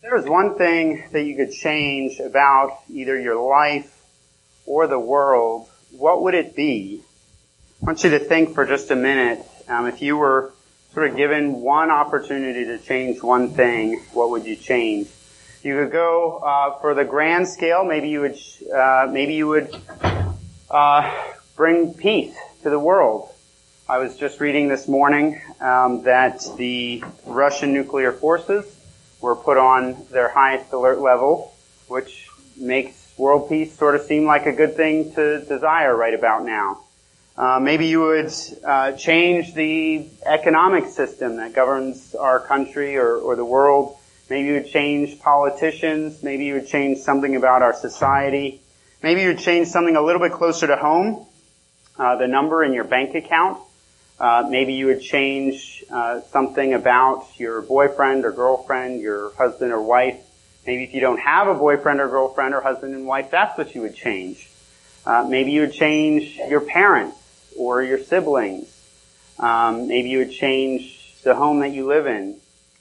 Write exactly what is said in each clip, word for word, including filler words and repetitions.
there was one thing that you could change about either your life or the world, what would it be? I want you to think for just a minute, um, if you were sort of given one opportunity to change one thing, what would you change? You could go uh, for the grand scale. Maybe you would, uh, maybe you would uh, bring peace to the world. I was just reading this morning um, that the Russian nuclear forces were put on their highest alert level, which makes world peace sort of seem like a good thing to desire right about now. Uh, maybe you would uh, change the economic system that governs our country or, or the world. Maybe you would change politicians. Maybe you would change something about our society. Maybe you would change something a little bit closer to home, uh, the number in your bank account. Uh, maybe you would change uh, something about your boyfriend or girlfriend, your husband or wife. Maybe if you don't have a boyfriend or girlfriend or husband and wife, that's what you would change. Uh, maybe you would change your parents or your siblings. Um, maybe you would change the home that you live in.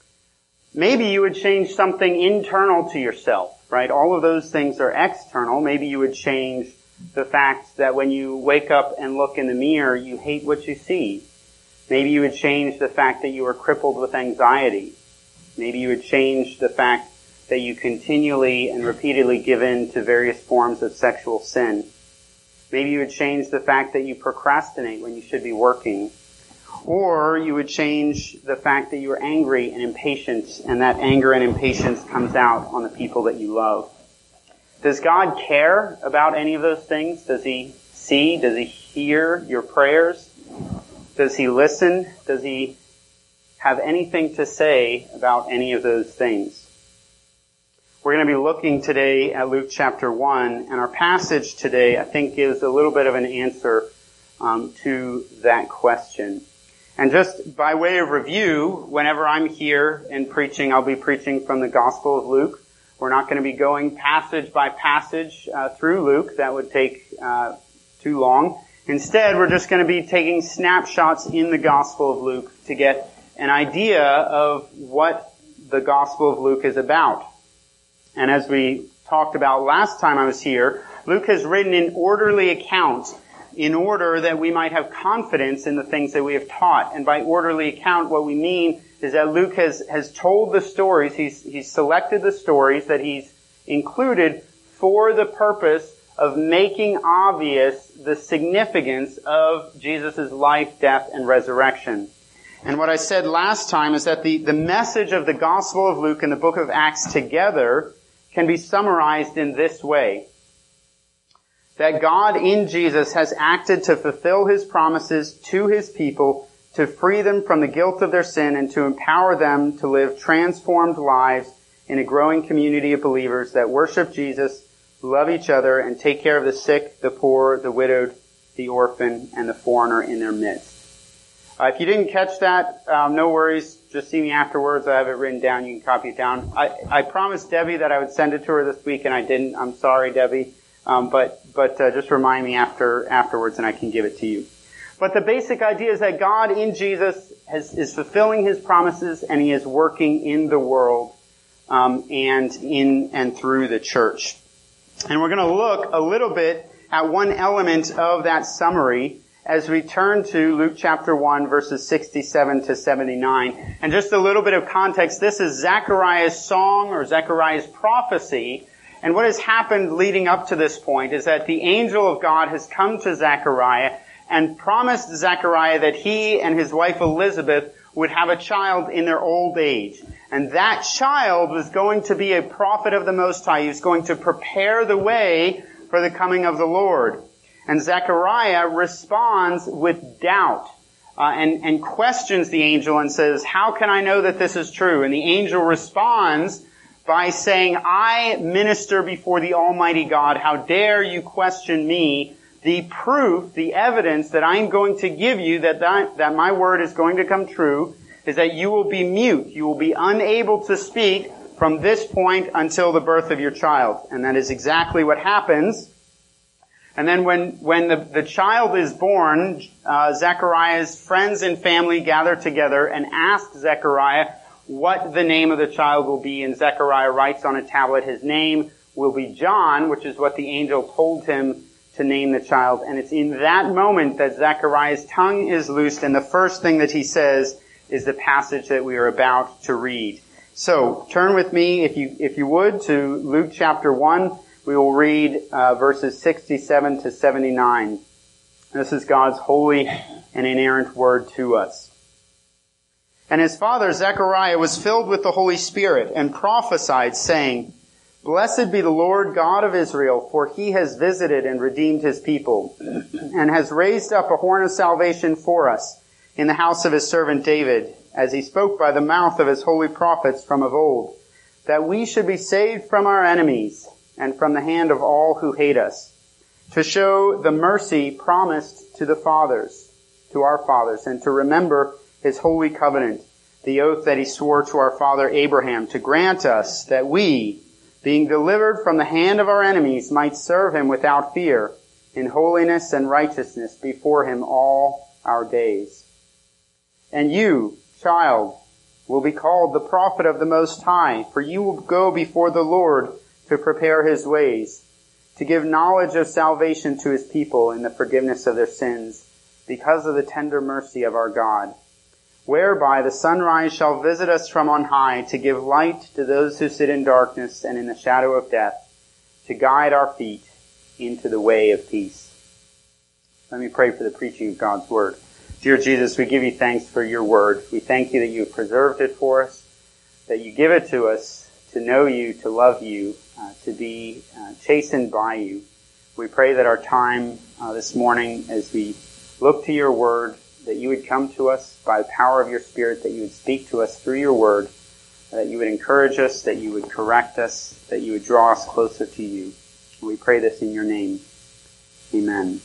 Maybe you would change something internal to yourself, right? All of those things are external. Maybe you would change the fact that when you wake up and look in the mirror, you hate what you see. Maybe you would change the fact that you are crippled with anxiety. Maybe you would change the fact that you continually and repeatedly give in to various forms of sexual sin. Maybe you would change the fact that you procrastinate when you should be working. Or you would change the fact that you are angry and impatient, and that anger and impatience comes out on the people that you love. Does God care about any of those things? Does He see? Does He hear your prayers? Does He listen? Does He have anything to say about any of those things? We're going to be looking today at Luke chapter one, and our passage today, I think, gives a little bit of an answer um, to that question. And just by way of review, whenever I'm here and preaching, I'll be preaching from the Gospel of Luke. We're not going to be going passage by passage uh, through Luke. That would take uh, too long. Instead, we're just going to be taking snapshots in the Gospel of Luke to get an idea of what the Gospel of Luke is about. And as we talked about last time I was here, Luke has written an orderly account in order that we might have confidence in the things that we have taught. And by orderly account, what we mean is that Luke has, has told the stories, he's, he's selected the stories that he's included for the purpose of making obvious the significance of Jesus' life, death, and resurrection. And what I said last time is that the, the message of the Gospel of Luke and the book of Acts together can be summarized in this way. That God in Jesus has acted to fulfill His promises to His people, to free them from the guilt of their sin and to empower them to live transformed lives in a growing community of believers that worship Jesus, love each other, and take care of the sick, the poor, the widowed, the orphan, and the foreigner in their midst. Uh, if you didn't catch that, um, no worries. Just see me afterwards. I have it written down. You can copy it down. I, I promised Debbie that I would send it to her this week, and I didn't. I'm sorry, Debbie. Um, but but uh, just remind me after afterwards, and I can give it to you. But the basic idea is that God in Jesus has, is fulfilling His promises, and He is working in the world um, and in and through the church. And we're going to look a little bit at one element of that summary as we turn to Luke chapter one, verses sixty-seven to seventy-nine. And just a little bit of context, this is Zechariah's song or Zechariah's prophecy. And what has happened leading up to this point is that the angel of God has come to Zechariah and promised Zechariah that he and his wife Elizabeth would have a child in their old age. And that child was going to be a prophet of the Most High. He was going to prepare the way for the coming of the Lord. And Zechariah responds with doubt uh, and, and questions the angel and says, "How can I know that this is true?" And the angel responds by saying, "I minister before the Almighty God. How dare you question me? The proof, the evidence that I'm going to give you that, that that my word is going to come true is that you will be mute. You will be unable to speak from this point until the birth of your child." And that is exactly what happens. And then when, when the, the child is born, uh, Zechariah's friends and family gather together and ask Zechariah, what the name of the child will be, and Zechariah writes on a tablet, his name will be John, which is what the angel told him to name the child. And it's in that moment that Zechariah's tongue is loosed, and the first thing that he says is the passage that we are about to read. So, turn with me, if you if you would, to Luke chapter one. We will read uh, verses sixty-seven to seventy-nine. This is God's holy and inerrant word to us. And his father Zechariah was filled with the Holy Spirit and prophesied, saying, Blessed be the Lord God of Israel, for he has visited and redeemed his people, and has raised up a horn of salvation for us in the house of his servant David, as he spoke by the mouth of his holy prophets from of old, that we should be saved from our enemies and from the hand of all who hate us, to show the mercy promised to the fathers, to our fathers, and to remember his holy covenant, the oath that he swore to our father Abraham, to grant us that we, being delivered from the hand of our enemies, might serve him without fear, in holiness and righteousness before him all our days. And you, child, will be called the prophet of the Most High, for you will go before the Lord to prepare his ways, to give knowledge of salvation to his people in the forgiveness of their sins, because of the tender mercy of our God, whereby the sunrise shall visit us from on high, to give light to those who sit in darkness and in the shadow of death, to guide our feet into the way of peace. Let me pray for the preaching of God's word. Dear Jesus, we give you thanks for your word. We thank you that you have preserved it for us, that you give it to us to know you, to love you, uh, to be uh, chastened by you. We pray that our time uh, this morning, as we look to your word, that you would come to us by the power of your Spirit, that you would speak to us through your word, that you would encourage us, that you would correct us, that you would draw us closer to you. And we pray this in your name. Amen.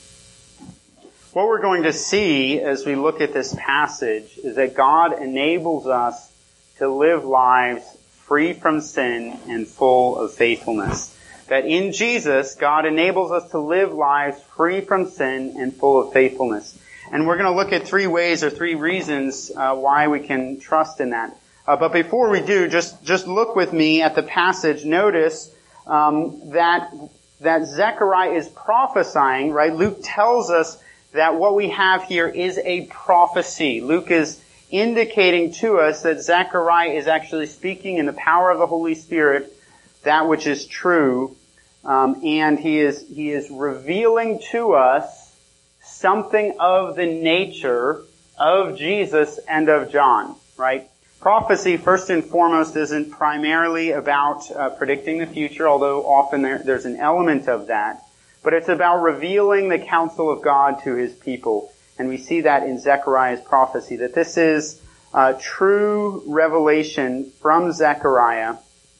What we're going to see as we look at this passage is that God enables us to live lives free from sin and full of faithfulness. That in Jesus, God enables us to live lives free from sin and full of faithfulness. And we're going to look at three ways or three reasons uh, why we can trust in that. Uh, but before we do, just just look with me at the passage. Notice um, that that Zechariah is prophesying, right? Luke tells us that what we have here is a prophecy. Luke is indicating to us that Zechariah is actually speaking in the power of the Holy Spirit that which is true, um, and he is he is revealing to us something of the nature of Jesus and of John, right? Prophecy, first and foremost, isn't primarily about uh, predicting the future, although often there, there's an element of that. But it's about revealing the counsel of God to his people. And we see that in Zechariah's prophecy, that this is uh, true revelation from Zechariah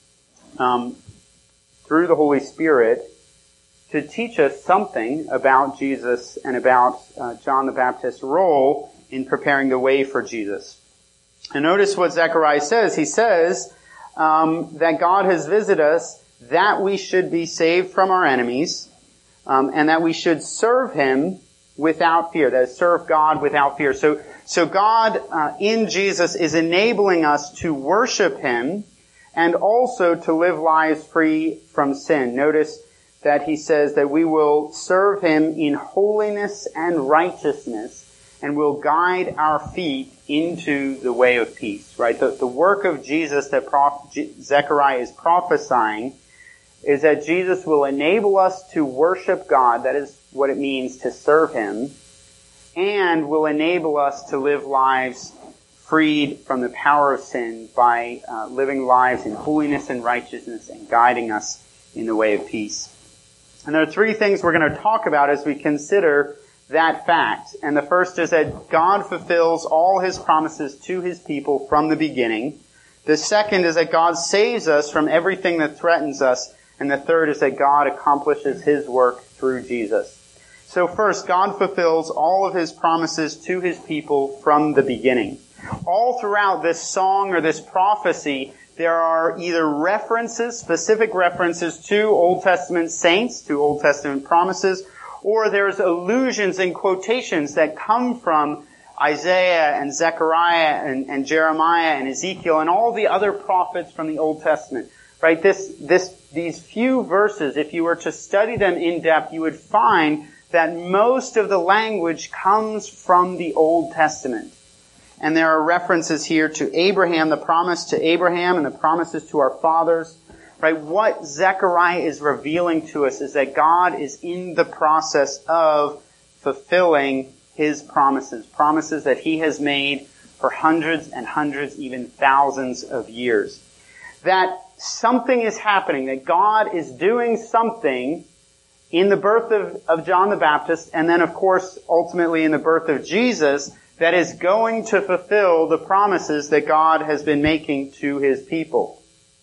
um, through the Holy Spirit to teach us something about Jesus and about uh, John the Baptist's role in preparing the way for Jesus. And notice what Zechariah says. He says um, that God has visited us, that we should be saved from our enemies, um, and that we should serve him without fear. That is, serve God without fear. So, so God uh, in Jesus is enabling us to worship him and also to live lives free from sin. Notice that he says that we will serve him in holiness and righteousness and will guide our feet into the way of peace, right? The, the work of Jesus that Prof, Zechariah is prophesying is that Jesus will enable us to worship God. That is what it means to serve him, and will enable us to live lives freed from the power of sin by uh, living lives in holiness and righteousness and guiding us in the way of peace. And there are three things we're going to talk about as we consider that fact. And the first is that God fulfills all his promises to his people from the beginning. The second is that God saves us from everything that threatens us. And the third is that God accomplishes his work through Jesus. So first, God fulfills all of his promises to his people from the beginning. All throughout this song or this prophecy, there are either references, specific references to Old Testament saints, to Old Testament promises, or there's allusions and quotations that come from Isaiah and Zechariah and, and Jeremiah and Ezekiel and all the other prophets from the Old Testament. Right? This, this, these few verses, if you were to study them in depth, you would find that most of the language comes from the Old Testament. And there are references here to Abraham, the promise to Abraham and the promises to our fathers. Right? What Zechariah is revealing to us is that God is in the process of fulfilling His promises. Promises that He has made for hundreds and hundreds, even thousands of years. That something is happening, that God is doing something in the birth of, of John the Baptist, and then of course ultimately in the birth of Jesus, that is going to fulfill the promises that God has been making to His people.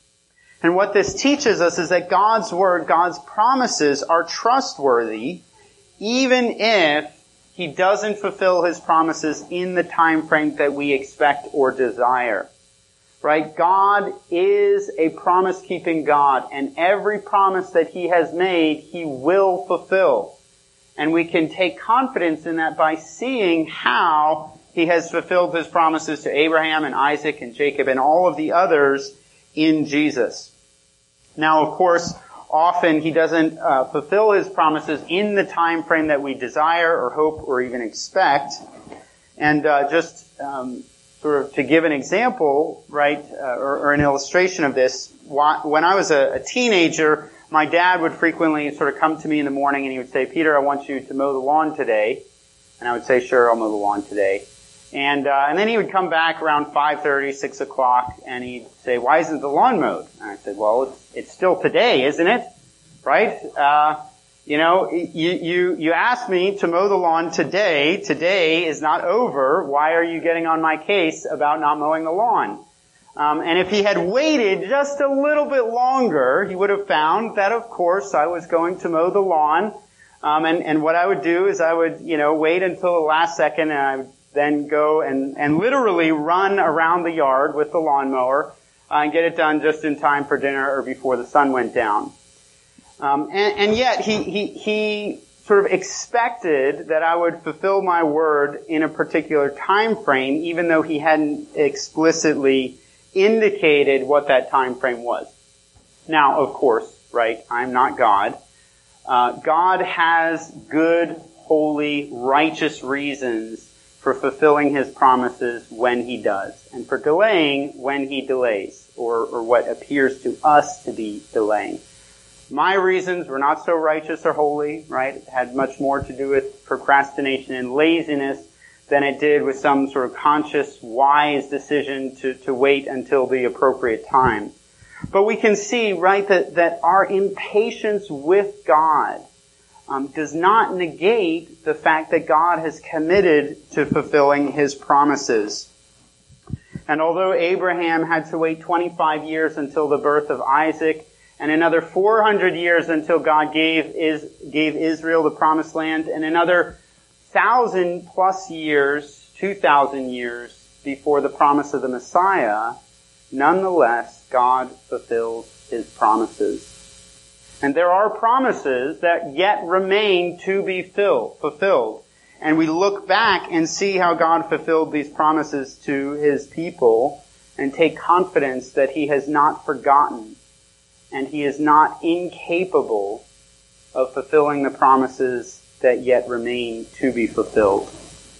And what this teaches us is that God's Word, God's promises are trustworthy, even if He doesn't fulfill His promises in the time frame that we expect or desire. Right? God is a promise-keeping God, and every promise that He has made, He will fulfill. And we can take confidence in that by seeing how He has fulfilled His promises to Abraham and Isaac and Jacob and all of the others in Jesus. Now, of course, often He doesn't uh, fulfill His promises in the time frame that we desire or hope or even expect. And uh, just um, sort of to give an example, right, uh, or, or an illustration of this, when I was a, a teenager, my dad would frequently sort of come to me in the morning and he would say, "Peter, I want you to mow the lawn today." And I would say, "Sure, I'll mow the lawn today." And uh, and then he would come back around five thirty, six o'clock, and he'd say, "Why isn't the lawn mowed?" And I said, "Well, it's, it's still today, isn't it? Right? Uh, you know, you, you, you asked me to mow the lawn today. Today is not over. Why are you getting on my case about not mowing the lawn?" Um, and if he had waited just a little bit longer, he would have found that, of course, I was going to mow the lawn. Um, and, and what I would do is I would, you know, wait until the last second, and I would then go and, and literally run around the yard with the lawnmower uh, and get it done just in time for dinner or before the sun went down. Um, and, and yet he, he, he sort of expected that I would fulfill my word in a particular time frame, even though he hadn't explicitly indicated what that time frame was. Now, of course, right, I'm not God. Uh, God has good, holy, righteous reasons for fulfilling His promises when He does, and for delaying when He delays, or, or what appears to us to be delaying. My reasons were not so righteous or holy, right? It had much more to do with procrastination and laziness than it did with some sort of conscious, wise decision to, to wait until the appropriate time. But we can see, right, that, that our impatience with God um, does not negate the fact that God has committed to fulfilling His promises. And although Abraham had to wait twenty-five years until the birth of Isaac, and another four hundred years until God gave, is, gave Israel the promised land, and another thousand plus years, two thousand years before the promise of the Messiah, nonetheless, God fulfills His promises. And there are promises that yet remain to be fill, fulfilled. And we look back and see how God fulfilled these promises to His people and take confidence that He has not forgotten and He is not incapable of fulfilling the promises that yet remain to be fulfilled.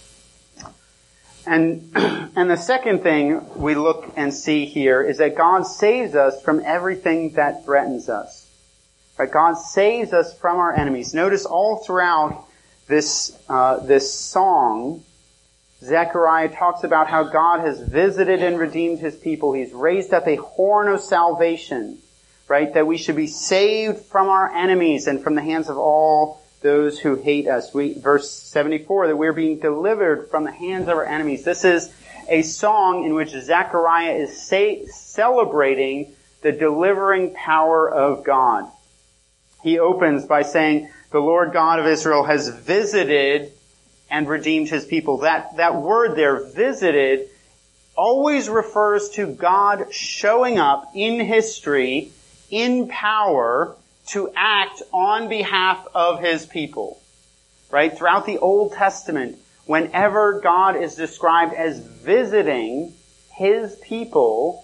And, and the second thing we look and see here is that God saves us from everything that threatens us. Right? God saves us from our enemies. Notice all throughout this, uh, this song, Zechariah talks about how God has visited and redeemed His people. He's raised up a horn of salvation, right? That we should be saved from our enemies and from the hands of all those who hate us. We, verse seventy-four, that we're being delivered from the hands of our enemies. This is a song in which Zechariah is say, celebrating the delivering power of God. He opens by saying, "The Lord God of Israel has visited and redeemed His people." That, that word there, visited, always refers to God showing up in history, in power, to act on behalf of His people. Right? Throughout the Old Testament, whenever God is described as visiting his people,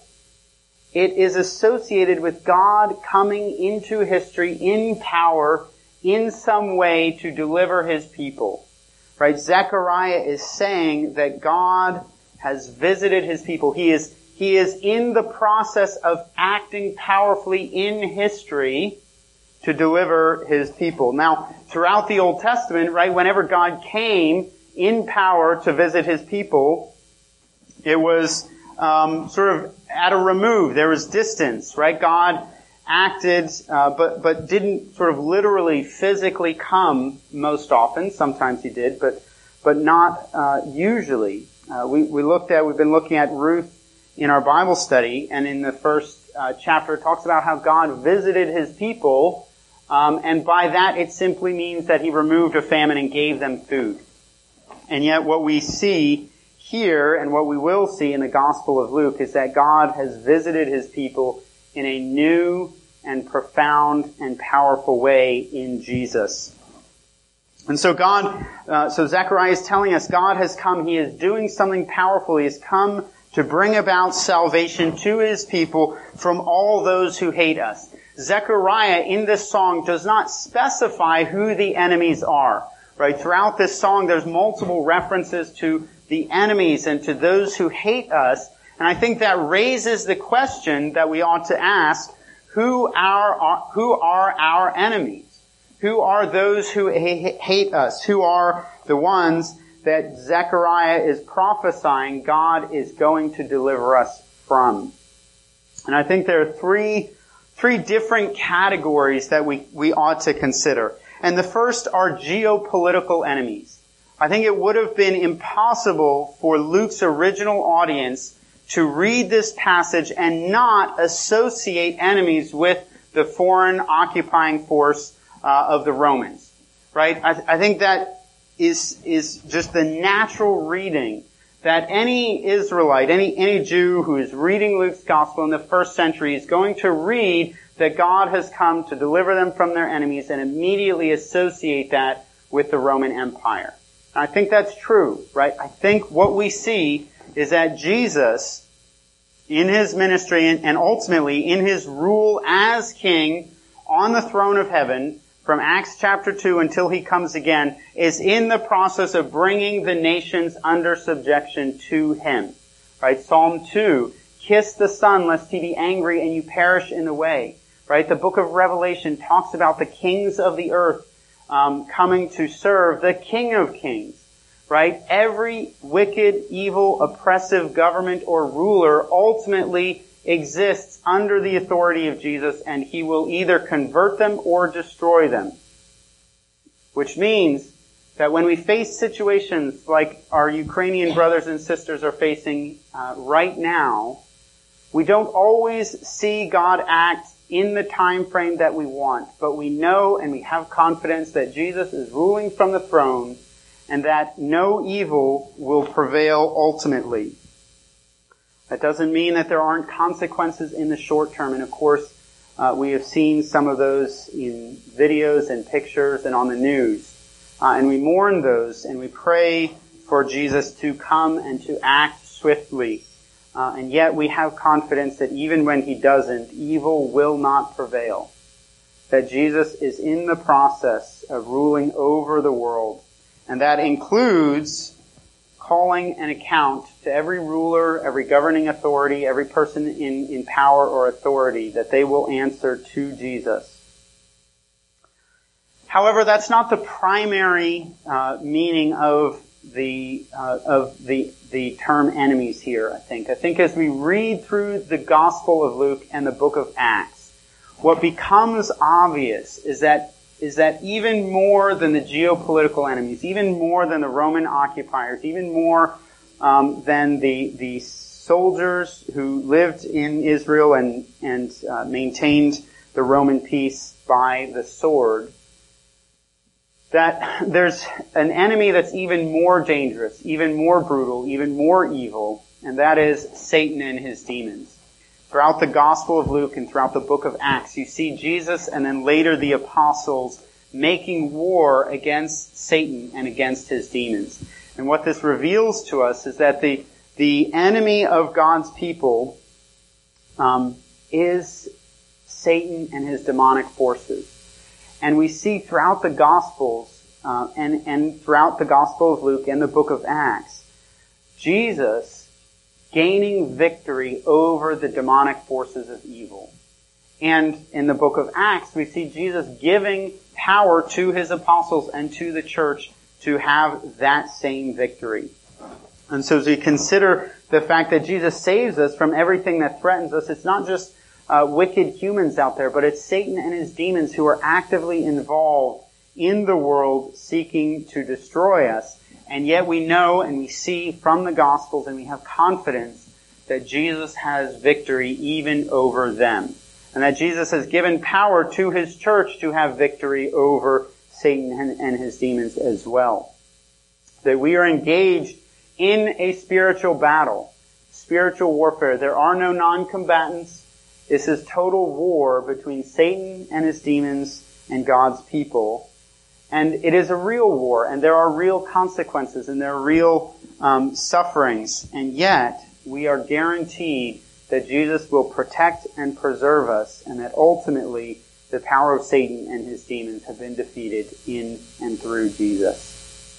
it is associated with God coming into history in power in some way to deliver his people. Right? Zechariah is saying that God has visited his people. He is, he is in the process of acting powerfully in history to deliver his people. Now, throughout the Old Testament, right, whenever God came in power to visit his people, it was um, sort of at a remove. There was distance, right? God acted, uh, but but didn't sort of literally, physically come most often. Sometimes he did, but but not uh, usually. Uh, we we looked at, we've been looking at Ruth in our Bible study, and in the first uh, chapter, it talks about how God visited his people. Um, and by that, it simply means that he removed a famine and gave them food. And yet what we see here, and what we will see in the Gospel of Luke, is that God has visited his people in a new and profound and powerful way in Jesus. And so God, uh, so Zechariah is telling us God has come, he is doing something powerful, he has come to bring about salvation to his people from all those who hate us. Zechariah in this song does not specify who the enemies are. Right? Throughout this song, there's multiple references to the enemies and to those who hate us. And I think that raises the question that we ought to ask, who are, who are our enemies? Who are those who hate us? Who are the ones that Zechariah is prophesying God is going to deliver us from? And I think there are three Three different categories that we, we ought to consider. And the first are geopolitical enemies. I think it would have been impossible for Luke's original audience to read this passage and not associate enemies with the foreign occupying force uh, of the Romans. Right? I, I think that is, is just the natural reading that any Israelite, any, any Jew who is reading Luke's gospel in the first century is going to read that God has come to deliver them from their enemies and immediately associate that with the Roman Empire. And I think that's true, right? I think what we see is that Jesus, in his ministry and, and ultimately in his rule as king on the throne of heaven, from Acts chapter two until he comes again, is in the process of bringing the nations under subjection to him. Right? Psalm two, kiss the Son lest he be angry and you perish in the way. Right? The book of Revelation talks about the kings of the earth um, coming to serve the King of Kings. Right? Every wicked, evil, oppressive government or ruler ultimately exists under the authority of Jesus, and he will either convert them or destroy them. Which means that when we face situations like our Ukrainian brothers and sisters are facing uh, right now, we don't always see God act in the time frame that we want, but we know and we have confidence that Jesus is ruling from the throne and that no evil will prevail ultimately. That doesn't mean that there aren't consequences in the short term. And of course, uh, we have seen some of those in videos and pictures and on the news. Uh, and we mourn those and we pray for Jesus to come and to act swiftly. Uh, and yet we have confidence that even when he doesn't, evil will not prevail. That Jesus is in the process of ruling over the world. And that includes calling an account to every ruler, every governing authority, every person in, in power or authority, that they will answer to Jesus. However, that's not the primary uh, meaning of the uh, of the the term enemies here, I think. I think as we read through the Gospel of Luke and the book of Acts, what becomes obvious is that is that even more than the geopolitical enemies, even more than the Roman occupiers, even more um, than the the soldiers who lived in Israel and and uh, maintained the Roman peace by the sword, that there's an enemy that's even more dangerous, even more brutal, even more evil, and that is Satan and his demons. Throughout the Gospel of Luke and throughout the book of Acts, you see Jesus and then later the apostles making war against Satan and against his demons. And what this reveals to us is that the, the enemy of God's people um, is Satan and his demonic forces. And we see throughout the Gospels, uh, and, and throughout the Gospel of Luke and the book of Acts, Jesus gaining victory over the demonic forces of evil. And in the book of Acts, we see Jesus giving power to his apostles and to the church to have that same victory. And so as we consider the fact that Jesus saves us from everything that threatens us, it's not just uh, wicked humans out there, but it's Satan and his demons who are actively involved in the world seeking to destroy us. And yet we know and we see from the Gospels and we have confidence that Jesus has victory even over them. And that Jesus has given power to his church to have victory over Satan and, and his demons as well. That we are engaged in a spiritual battle, spiritual warfare. There are no non-combatants. This is total war between Satan and his demons and God's people. And it is a real war, and there are real consequences, and there are real um, sufferings. And yet, we are guaranteed that Jesus will protect and preserve us, and that ultimately the power of Satan and his demons have been defeated in and through Jesus.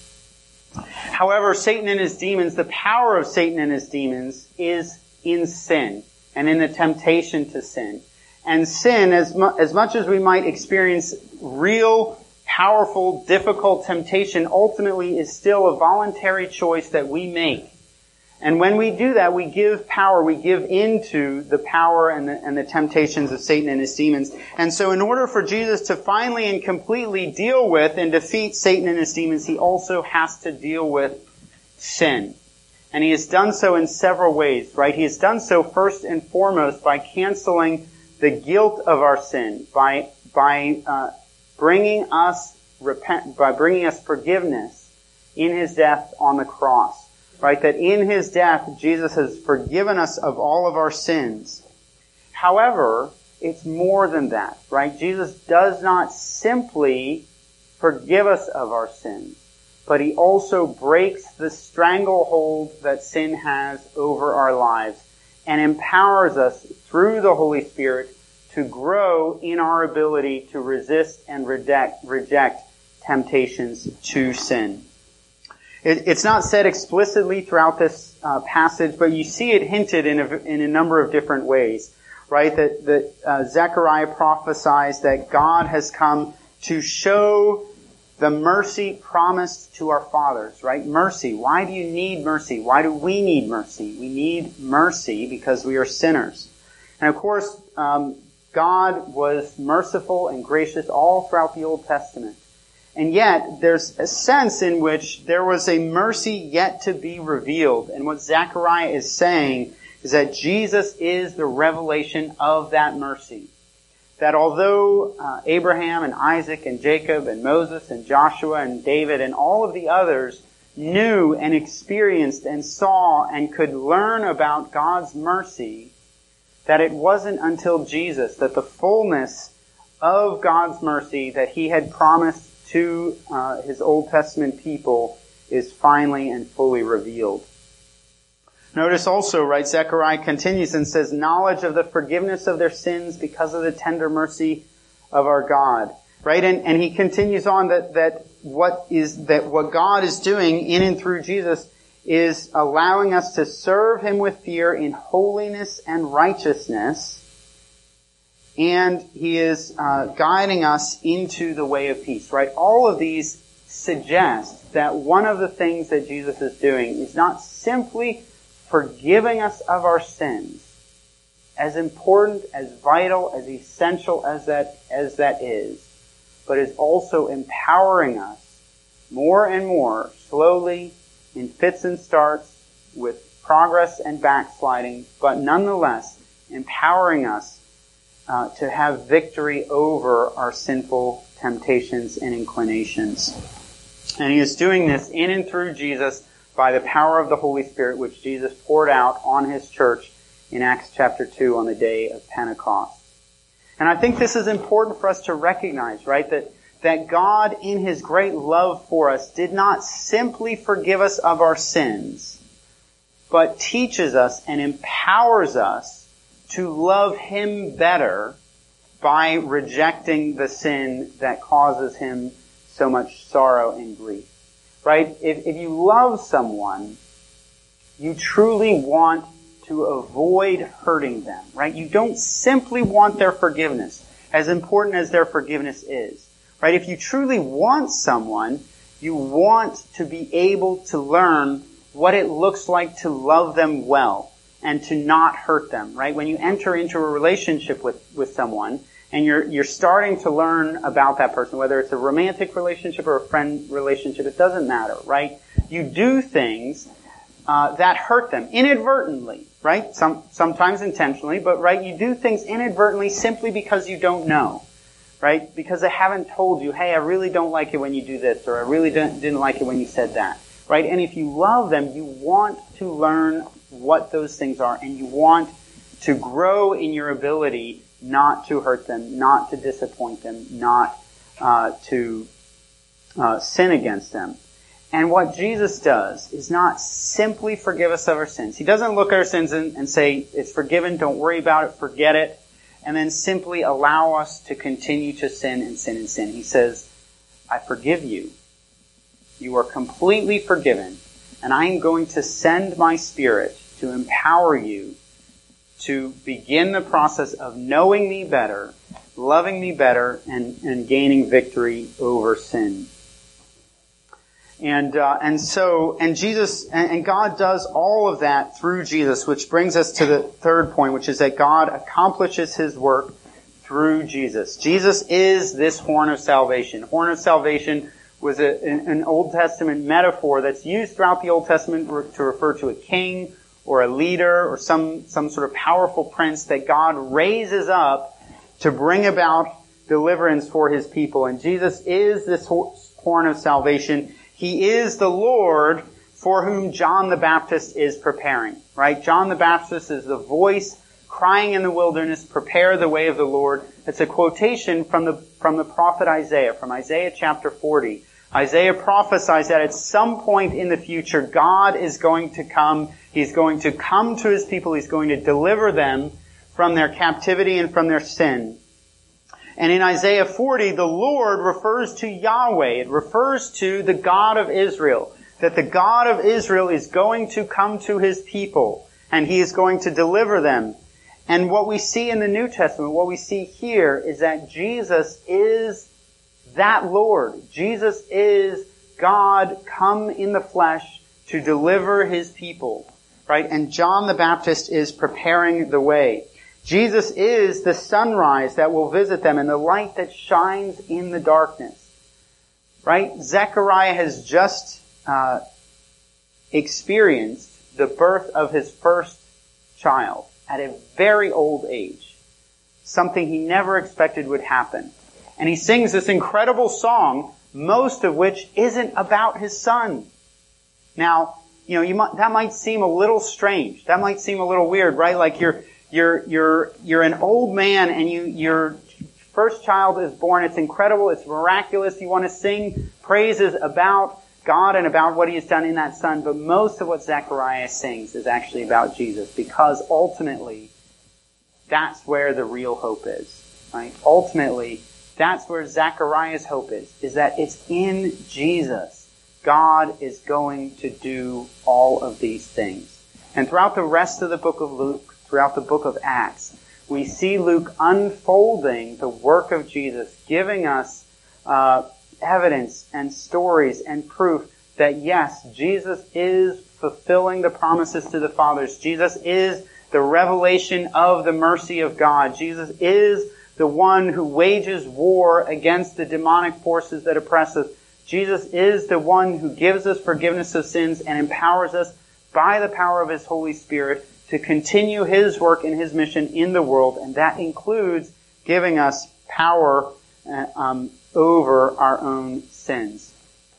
However, Satan and his demons, the power of Satan and his demons is in sin and in the temptation to sin. And sin, as, mu- as much as we might experience real, powerful, difficult temptation, ultimately is still a voluntary choice that we make. And when we do that, we give power, we give into the power and the, and the temptations of Satan and his demons. And so in order for Jesus to finally and completely deal with and defeat Satan and his demons, he also has to deal with sin. And he has done so in several ways, right? He has done so first and foremost by canceling the guilt of our sin, by, by, uh, bringing us repent, by bringing us forgiveness in his death on the cross. Right, that in his death, Jesus has forgiven us of all of our sins. However, it's more than that, right? Jesus does not simply forgive us of our sins, but he also breaks the stranglehold that sin has over our lives and empowers us through the Holy Spirit to grow in our ability to resist and reject, reject temptations to sin. It's not said explicitly throughout this uh, passage, but you see it hinted in a, in a number of different ways, right? That, that uh, Zechariah prophesies that God has come to show the mercy promised to our fathers, right? Mercy. Why do you need mercy? Why do we need mercy? We need mercy because we are sinners. And of course, um, God was merciful and gracious all throughout the Old Testament. And yet, there's a sense in which there was a mercy yet to be revealed. And what Zechariah is saying is that Jesus is the revelation of that mercy. That although uh, Abraham and Isaac and Jacob and Moses and Joshua and David and all of the others knew and experienced and saw and could learn about God's mercy, that it wasn't until Jesus that the fullness of God's mercy that he had promised to uh, his Old Testament people is finally and fully revealed. Notice also, right, Zechariah continues and says, knowledge of the forgiveness of their sins because of the tender mercy of our God. Right? And, and he continues on that, that what is, that what God is doing in and through Jesus is allowing us to serve him with fear in holiness and righteousness. And he is uh, guiding us into the way of peace, right? All of these suggest that one of the things that Jesus is doing is not simply forgiving us of our sins, as important, as vital, as essential as that, as that is, but is also empowering us more and more, slowly, in fits and starts, with progress and backsliding, but nonetheless empowering us Uh, to have victory over our sinful temptations and inclinations. And he is doing this in and through Jesus by the power of the Holy Spirit, which Jesus poured out on his church in Acts chapter two on the day of Pentecost. And I think this is important for us to recognize, right? That, that God, in His great love for us, did not simply forgive us of our sins, but teaches us and empowers us to love Him better by rejecting the sin that causes Him so much sorrow and grief. Right? If, if you love someone, you truly want to avoid hurting them. Right? You don't simply want their forgiveness, as important as their forgiveness is. Right? If you truly want someone, you want to be able to learn what it looks like to love them well and to not hurt them. Right? When you enter into a relationship with, with someone, and you're, you're starting to learn about that person, whether it's a romantic relationship or a friend relationship, it doesn't matter, right? You do things, uh, that hurt them inadvertently, right? Some, sometimes intentionally, but right, you do things inadvertently simply because you don't know, right? Because they haven't told you, hey, I really don't like it when you do this, or I really didn't, didn't like it when you said that, right? And if you love them, you want to learn what those things are, and you want to grow in your ability not to hurt them, not to disappoint them, not uh, to uh, sin against them. And what Jesus does is not simply forgive us of our sins. He doesn't look at our sins and, and say, it's forgiven, don't worry about it, forget it, and then simply allow us to continue to sin and sin and sin. He says, I forgive you. You are completely forgiven, and I am going to send my Spirit to empower you to begin the process of knowing me better, loving me better, and, and gaining victory over sin. And uh, and so, and Jesus, and, and God does all of that through Jesus, which brings us to the third point, which is that God accomplishes His work through Jesus. Jesus is this horn of salvation. Horn of salvation was a, an, an Old Testament metaphor that's used throughout the Old Testament to refer to a king or a leader, or some, some sort of powerful prince that God raises up to bring about deliverance for His people. And Jesus is this horn of salvation. He is the Lord for whom John the Baptist is preparing, right? John the Baptist is the voice crying in the wilderness, prepare the way of the Lord. It's a quotation from the, from the prophet Isaiah, from Isaiah chapter forty. Isaiah prophesies that at some point in the future, God is going to come. He's going to come to His people. He's going to deliver them from their captivity and from their sin. And in Isaiah forty, the Lord refers to Yahweh. It refers to the God of Israel. That the God of Israel is going to come to His people. And He is going to deliver them. And what we see in the New Testament, what we see here, is that Jesus is that Lord. Jesus is God come in the flesh to deliver His people. Right? And John the Baptist is preparing the way. Jesus is the sunrise that will visit them and the light that shines in the darkness. Right? Zechariah has just uh, experienced the birth of his first child at a very old age. Something he never expected would happen. And he sings this incredible song, most of which isn't about his son. Now, you know, you might, that might seem a little strange. That might seem a little weird, right? Like you're, you're, you're, you're an old man and you, your first child is born. It's incredible. It's miraculous. You want to sing praises about God and about what He has done in that son. But most of what Zechariah sings is actually about Jesus, because ultimately, that's where the real hope is, right? Ultimately, that's where Zechariah's hope is, is that it's in Jesus. God is going to do all of these things. And throughout the rest of the book of Luke, throughout the book of Acts, we see Luke unfolding the work of Jesus, giving us uh, evidence and stories and proof that yes, Jesus is fulfilling the promises to the fathers. Jesus is the revelation of the mercy of God. Jesus is the one who wages war against the demonic forces that oppress us. Jesus is the one who gives us forgiveness of sins and empowers us by the power of His Holy Spirit to continue His work and His mission in the world, and that includes giving us power uh, um, over our own sins.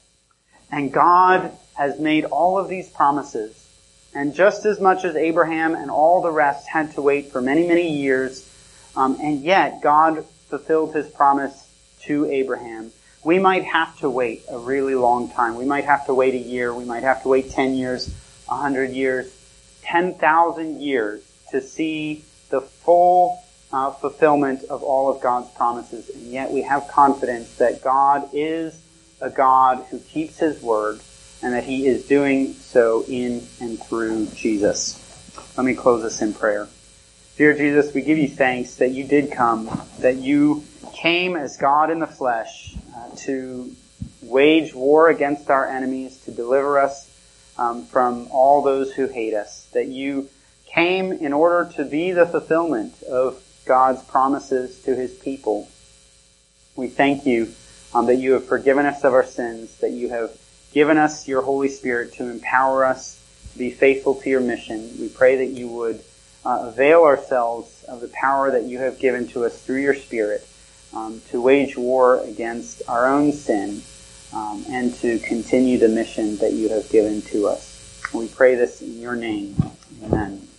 And God has made all of these promises, and just as much as Abraham and all the rest had to wait for many, many years, um, and yet God fulfilled His promise to Abraham. we might have to wait a really long time. We might have to wait a year. We might have to wait ten years, a hundred years, ten thousand years to see the full uh, fulfillment of all of God's promises. And yet we have confidence that God is a God who keeps His word and that He is doing so in and through Jesus. Let me close this in prayer. Dear Jesus, we give you thanks that you did come, that you came as God in the flesh uh, to wage war against our enemies, to deliver us um, from all those who hate us, that you came in order to be the fulfillment of God's promises to His people. We thank you um, that you have forgiven us of our sins, that you have given us your Holy Spirit to empower us to be faithful to your mission. We pray that you would uh, avail ourselves of the power that you have given to us through your Spirit um, to wage war against our own sin um, and to continue the mission that you have given to us. We pray this in your name. Amen.